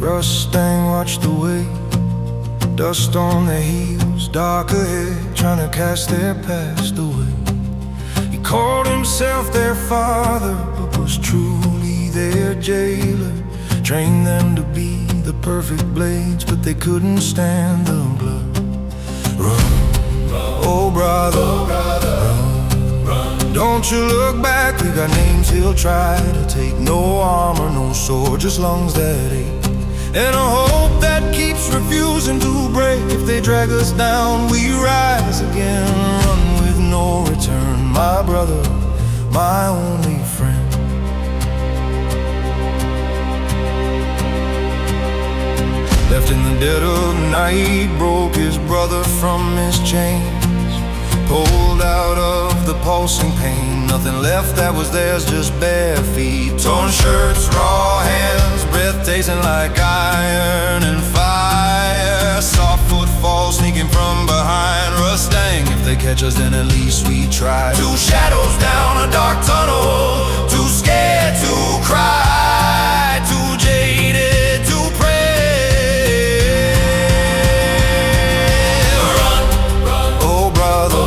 Mustang watched the way, dust on their heels, dark ahead, trying to cast their past away. He called himself their father, but was truly their jailer. Trained them to be the perfect blades, but they couldn't stand the blood. Run, oh brother, run. Don't you look back, we got names he'll try to take. No armor, no sword, just lungs that ache. And a hope that keeps refusing to break. If they drag us down, we rise again. Run with no return, my brother, my only friend. Left in the dead of night, broke his brother from his chains. Pulled out of the pulsing pain, nothing left that was theirs, just bare feet. Torn shirts, raw hands, breath tasting like iron and fire. Soft footfall sneaking from behind. Mustang, if they catch us then at least we try. Two shadows down a dark tunnel, too scared to cry, too jaded to pray. Run, run, oh brother,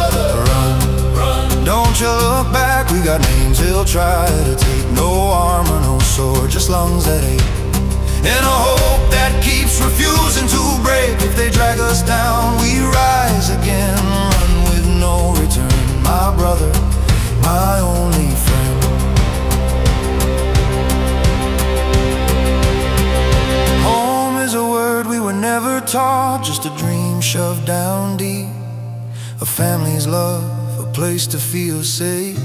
run. Don't you look back, we got names he'll try to take. No armor, no sword, just lungs that ache. And a hope that keeps refusing to break. If they drag us down, we rise again. Run with no return, my brother, my only friend. Home is a word we were never taught, just a dream shoved down deep. A family's love, a place to feel safe.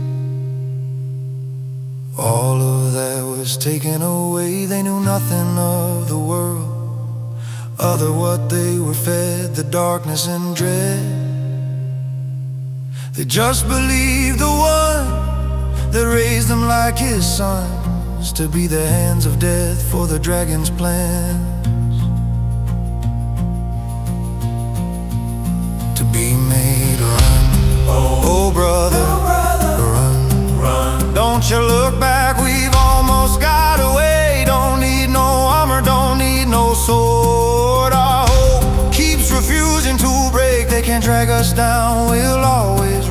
All of that was taken away. They knew nothing of the world, other what they were fed, the darkness and dread. They just believed the one that raised them like his sons, to be the hands of death for the dragon's plans. To be made run, oh brother, don't you look back, we've almost got away. Don't need no armor, don't need no sword. Our hope keeps refusing to break. They can't drag us down, we'll always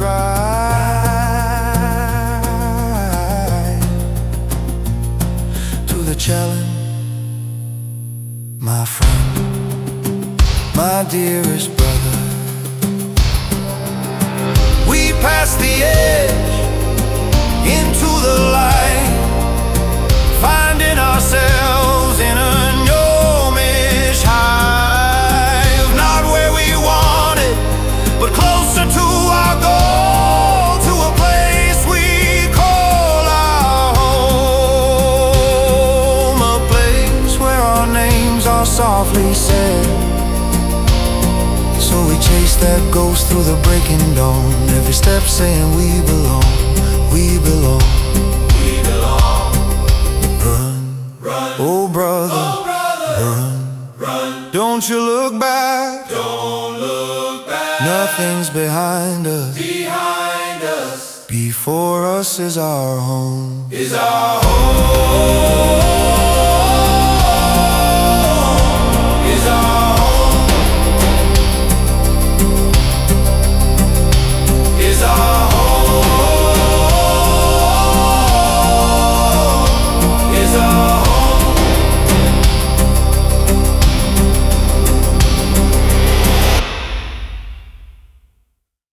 rise to the challenge, my friend, my dearest brother. We passed the edge into the light, finding ourselves in a gnomish hive. Not where we wanted, but closer to our goal, to a place we call our home, a place where our names are softly said. So we chase that ghost through the breaking dawn, every step saying we belong. We belong, we belong. Run, run, oh brother, run, run. Don't you look back, don't look back. Nothing's behind us, behind us. Before us is our home, is our home.